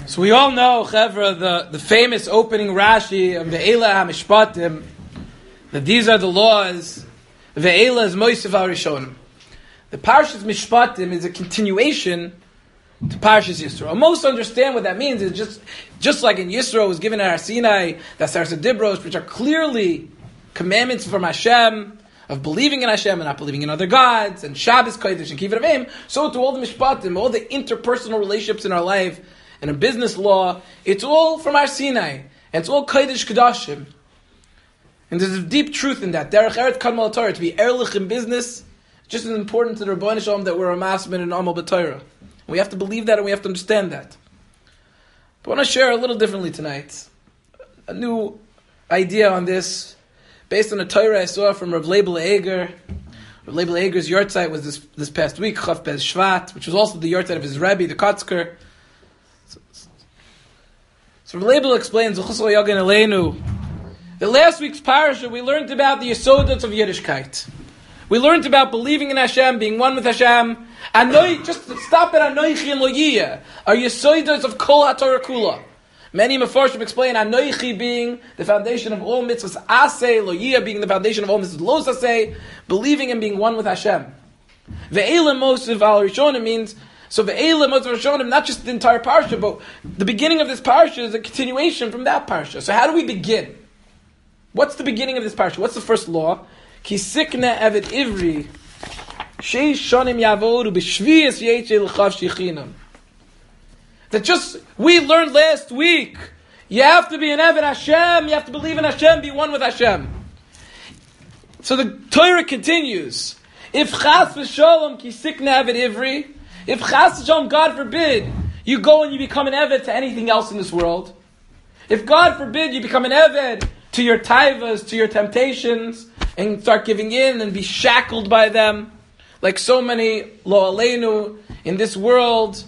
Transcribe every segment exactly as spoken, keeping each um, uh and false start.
So we all know, Chevra, the, the famous opening Rashi of Ve'ela HaMishpatim, that these are the laws. Ve'ela is Moisef HaRishonim. The Parshas Mishpatim is a continuation to Parshas Yisro. Most understand what that means. It's just just like in Yisro was given at Har Sinai, the Aseret Dibros, which are clearly commandments from Hashem, of believing in Hashem and not believing in other gods, and Shabbos, Kodesh, and Kivrei Avim, so to all the Mishpatim, all the interpersonal relationships in our life, and in business law, it's all from Har Sinai, and it's all Kodesh Kodashim. And there's a deep truth in that. Derech Eretz Kadmol Torah, to be Erlich in business, just as important to the Rebbeinu Shalom that we're a Masmin and Amal B'Torah. We have to believe that and we have to understand that. But I want to share a little differently tonight. A new idea on this, based on a Torah I saw from Rav Leibel Eger. Rav Leibel Eger's yahrzeit was this this past week, Chav Bez Shvat, which was also the yahrzeit of his Rebbe, the Kotzker. So, so Rav Leibel explains, the last week's parasha we learned about the Yesodot of Yiddishkeit. We learned about believing in Hashem, being one with Hashem. Anoi, just stop at Anoichi and Loyiyah, are Yesodot of Kol HaTorah Kula. Many Mefarshim explain Anoichi being the foundation of all mitzvahs Aseh, Loyiyah being the foundation of all mitzvahs Los Aseh, believing and being one with Hashem. Ve'ela Mosif Al Rishonim means, so Ve'ela Mosif Al Rishonim, not just the entire parsha, but the beginning of this parsha is a continuation from that parsha. So how do we begin? What's the beginning of this parsha? What's the first law? Ki sikna evet ivri sheish shonim yavodu b'shviyas yeitze l'chav shichinam. That just, we learned last week, you have to be an Eved Hashem, you have to believe in Hashem, be one with Hashem. So the Torah continues, if chas v'sholom ki sikna evet ivri, if chas v'sholom, God forbid, you go and you become an Eved to anything else in this world, if God forbid you become an Eved to your taivas, to your temptations, and start giving in and be shackled by them, like so many lo aleinu in this world,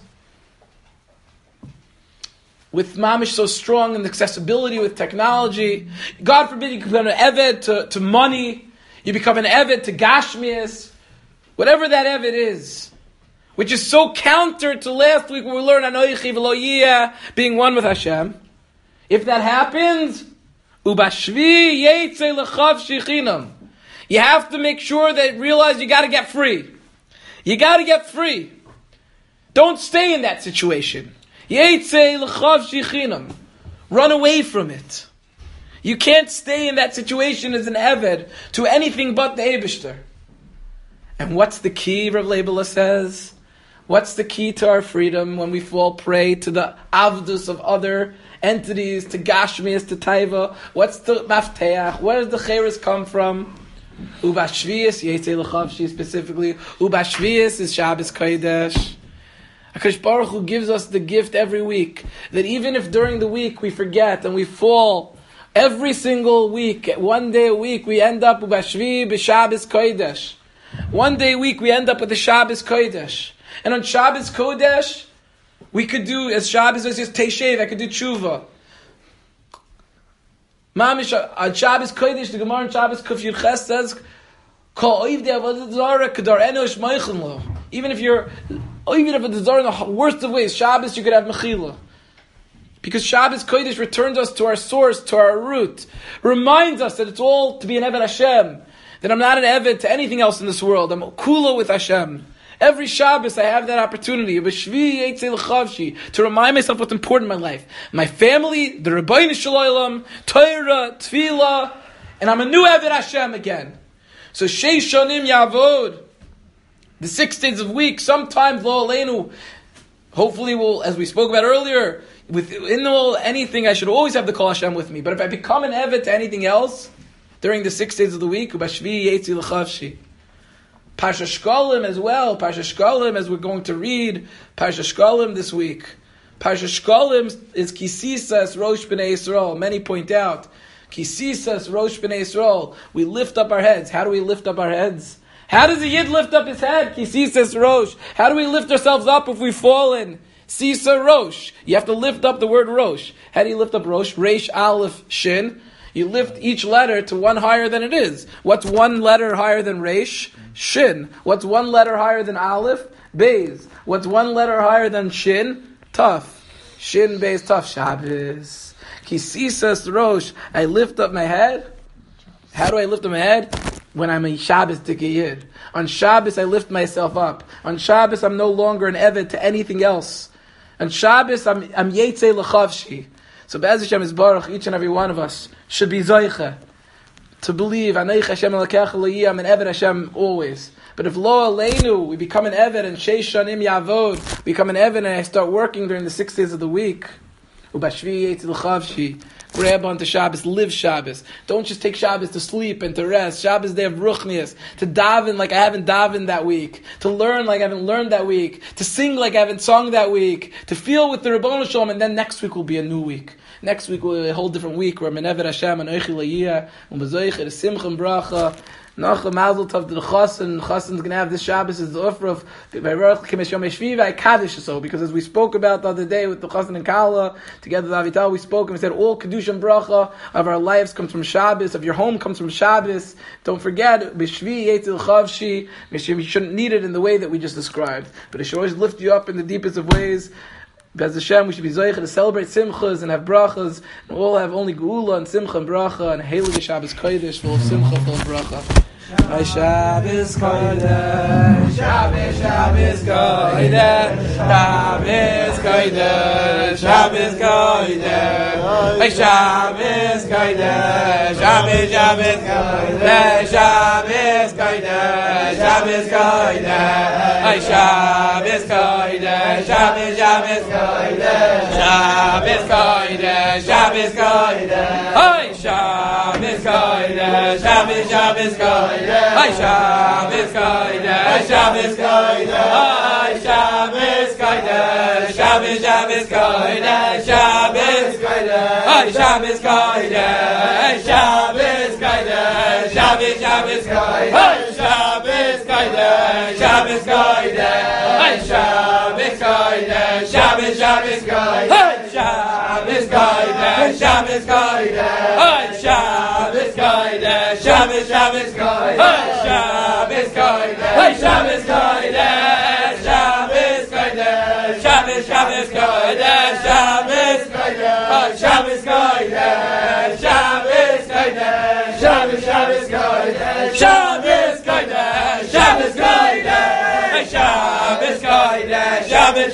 with mamish so strong in accessibility with technology. God forbid you become an eved to, to money, you become an eved to gashmias, whatever that eved is, which is so counter to last week when we learned Anoichi v'Loyiyah, being one with Hashem. If that happens, ubashvi yeitze l'chav shichinam. You have to make sure that realize you got to get free. You got to get free. Don't stay in that situation. Yeitze l'chav shichinam. Run away from it. You can't stay in that situation as an eved to anything but the Eibishter. And what's the key, Rav Leibel says? What's the key to our freedom when we fall prey to the avdus of other entities, to gashmias, to taiva? What's the mafteach? Where does the cheres come from? Ubashvius, Yetzei L'Chavshi specifically. Ubashvius is Shabbos Kodesh. HaKadosh Baruch Hu gives us the gift every week, that even if during the week we forget and we fall, every single week, one day a week, we end up Ubashvi b'Shabbos Kodesh. One day a week we end up with the Shabbos Kodesh. And on Shabbos Kodesh, we could do, as Shabbos is Teishev, I could do Tshuva. Mamish, on Shabbos Kodesh, the Gemara on Shabbos Kuf Yud Ches says, even if you're, even if it's in the worst of ways, Shabbos, you could have Mechila. Because Shabbos Kodesh returns us to our source, to our root. Reminds us that it's all to be an Eved Hashem. That I'm not an Eved to anything else in this world. I'm Kula with Hashem. Every Shabbos I have that opportunity to remind myself what's important in my life. My family, the Rebbeinu Shalom, Torah, Tefillah, and I'm a new Eved Hashem again. So Sheish Shonim Yavod, the six days of week, sometimes Lo Aleinu, hopefully we'll, as we spoke about earlier, within all anything I should always have the Kol Hashem with me. But if I become an Eved to anything else during the six days of the week, Ubashvi Yetzi L'Chavshi. Parsha Shkolim as well. Parsha Shkolim, as we're going to read Parsha Shkolim this week. Parsha Shkolim is Kisisas Rosh B'nai Yisrael. Many point out Kisisas Rosh B'nai Yisrael. We lift up our heads. How do we lift up our heads? How does a Yid lift up his head? Kisisas Rosh. How do we lift ourselves up if we've fallen? Sisa Rosh. You have to lift up the word Rosh. How do you lift up Rosh? Reish Aleph Shin. You lift each letter to one higher than it is. What's one letter higher than Reish? Shin. What's one letter higher than Aleph? Beis. What's one letter higher than Shin? Taf. Shin Beis Tov Shabbos. Kisisas Rosh. I lift up my head. How do I lift up my head? When I'm a Shabbos Yid. On Shabbos, I lift myself up. On Shabbos, I'm no longer an Eved to anything else. On Shabbos, I'm I'm Yetzei L'chavshi. So Be'ez Hashem is Baruch, each and every one of us should be Zoicha. To believe, Aneich Hashem Elokech Elohi, I'm an Eved Hashem always. But if Lo Aleinu, we become an Eved, and Sheish Shanim Yavod, become an Eved, and I start working during the six days of the week. Ubashvi Yetzei L'chavshi. Grab onto Shabbos, live Shabbos. Don't just take Shabbos to sleep and to rest. Shabbos day of ruchnias. To daven like I haven't davened that week. To learn like I haven't learned that week. To sing like I haven't sung that week. To feel with the Ribbono Shalom, and then next week will be a new week. Next week will be a whole different week where Meneved Hashem and Oichi Layiyah and Mazoicha, the Simcha and Bracha. Nach the Mazel Tov to the Chassan. Chassan's going to have this Shabbos as the offer of Vayvarach L'Kim Yom Shvi V'Kadosh so, because as we spoke about the other day with the Chassan and Kala, together with Avital, we spoke and we said all Kedusha and Bracha of our lives comes from Shabbos, of your home comes from Shabbos. Don't forget, B'Shvi Yetzil Chavshi, you shouldn't need it in the way that we just described, but it should always lift you up in the deepest of ways. Be'ez Hashem, we should be zoicha to celebrate simchas and have brachas, and we'll have only geula and simcha and bracha, and a heilige Shabbos Kodesh full of simcha, full of bracha. Ay Shabbos Kodesh, Shabbos, Shabbos Kodesh, Shabbos Kodesh, Shabbos Kodesh, Ay Shabbos Kodesh, Shabbos, Shabbos Kodesh, Shabbos Kodesh, Shabbos Kodesh, Ay Shabbos Kodesh, Shabbos, Shabbos Kodesh, Shabbos Kodesh, Shabbos Kodesh, Ay Shabbos Kodesh, Shabbos, Shabbos Kodesh. Ay Shabbos Kodesh, Shabbos Kodesh, Ay Shabbos Kodesh, Shabbos, Shabbos Kodesh, Shabbos Kodesh, Ay Shabbos Kodesh, Shabbos Kodesh, Shabbos, Shabbos Kodesh, Ay Shabbos Kodesh, Shabbos Kodesh, Ay Shabbos Kodesh, Shabbos, Shabbos Kodesh, Ay Shabbos Kodesh, Shabbos Kodesh, Ay Shabbos Kodesh, Shabbos, Shabbos Kodesh. Hey Shabbos Kodesh, hey Shabbos Kodesh, Shabbos Kodesh, Shabbos, Shabbos Kodesh.